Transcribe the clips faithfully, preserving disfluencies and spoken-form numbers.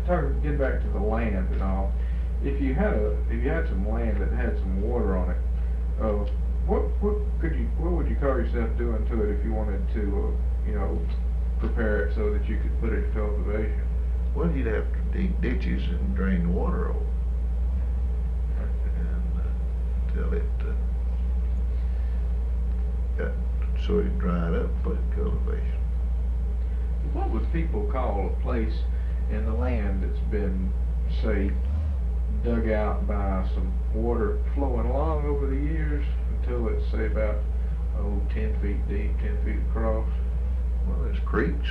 talk, get back to the land and all. If you had a, if you had some land that had some water on it, uh, what, what could you, what would you call yourself doing to it if you wanted to, uh, you know, prepare it so that you could put it in cultivation? Well, you'd have to dig ditches and drain the water over, and uh, till it uh, got so it dried up, put it in cultivation. What would people call a place in the land that's been, say, dug out by some water flowing along over the years until it's, say, about, oh, ten feet deep, ten feet across? Well, there's creeks,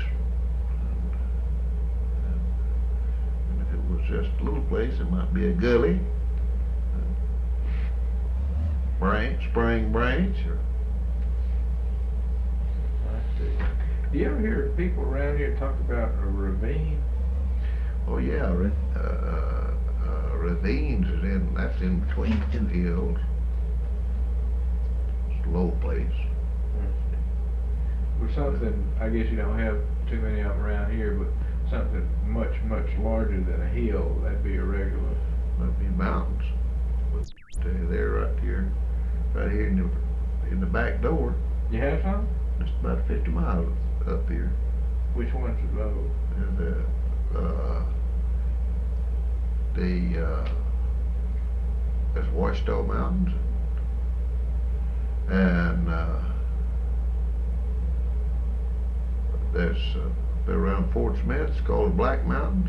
and, and if it was just a little place, it might be a gully, a branch, spring branch, or I see. Do you ever hear people around here talk about a ravine? oh yeah, ra- uh, uh, uh, ravines is in, that's in between two hills. It's a low place. Or something, I guess you don't have too many of them around here, but something much, much larger than a hill, that'd be a regular. Might be mountains, but they're there right here, right here in the in the back door. You have some? It's about fifty miles up here. Which ones are those? And uh, uh, the uh, there's Washita Mountains, and uh, there's uh, they're around Fort Smith. It's called the Black Mountains.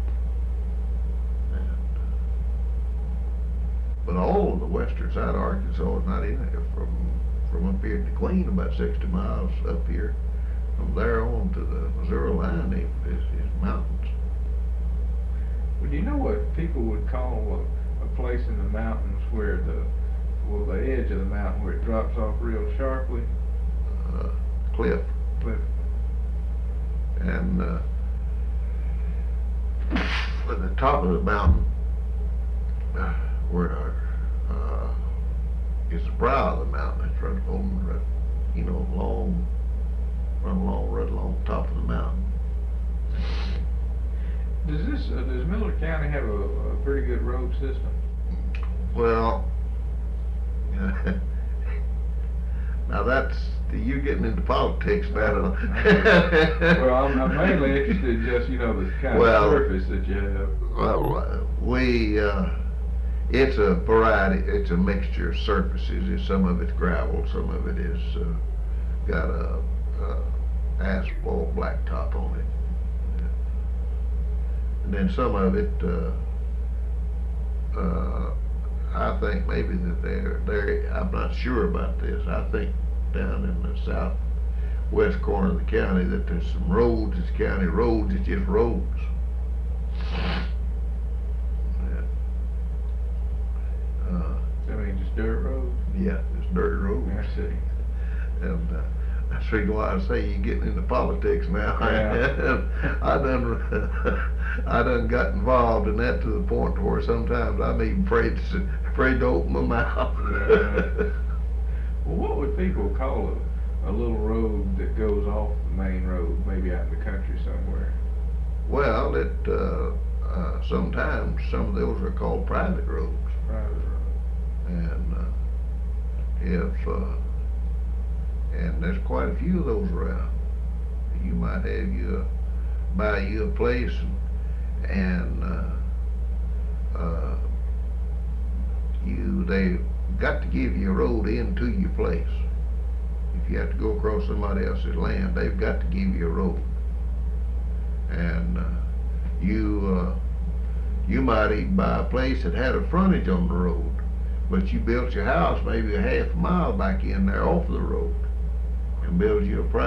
And, uh, but all of the western side of Arkansas is not in there. From from up here to Queen, about sixty miles up here. From there on to the Missouri line is, is mountains. Well, do you know what people would call a, a place in the mountains where the, well, the edge of the mountain where it drops off real sharply? Uh, cliff. Cliff. And uh, at the top of the mountain, uh, where our, uh, is the brow of the mountain. It's right on, right, you know, long, run along, right along the top of the mountain. Does this, uh, does Miller County have a, a pretty good road system? Well, now that's, you getting into politics now. Well, I'm, I'm mainly interested in just, you know, the kind Well, of surface that you have. Well, we, uh, it's a variety, it's a mixture of surfaces. It's, some of it's gravel, some of it is uh, got a, a asphalt blacktop on it. And then some of it, uh, uh, I think maybe that they're, they're, I'm not sure about this. I think down in the southwest corner of the county that there's some roads, it's county roads, it's just roads. Uh, I mean, just dirt roads? yeah, it's dirt roads. I see. And uh, that's the reason why I say you're getting into politics now. Yeah. I done, I done got involved in that to the point where sometimes I'm even afraid to, afraid to open my mouth. Yeah. Well, what would people call a, a little road that goes off the main road, maybe out in the country somewhere? Well, it, uh, uh, sometimes some of those are called private roads. Private road. And uh, if, uh, and there's quite a few of those around. You might have you, buy you a place and, and uh, uh, you, they got to give you a road into your place. If you have to go across somebody else's land, they've got to give you a road. And uh, you, uh, you might even buy a place that had a frontage on the road, but you built your house maybe a half a mile back in there off the road and built you a private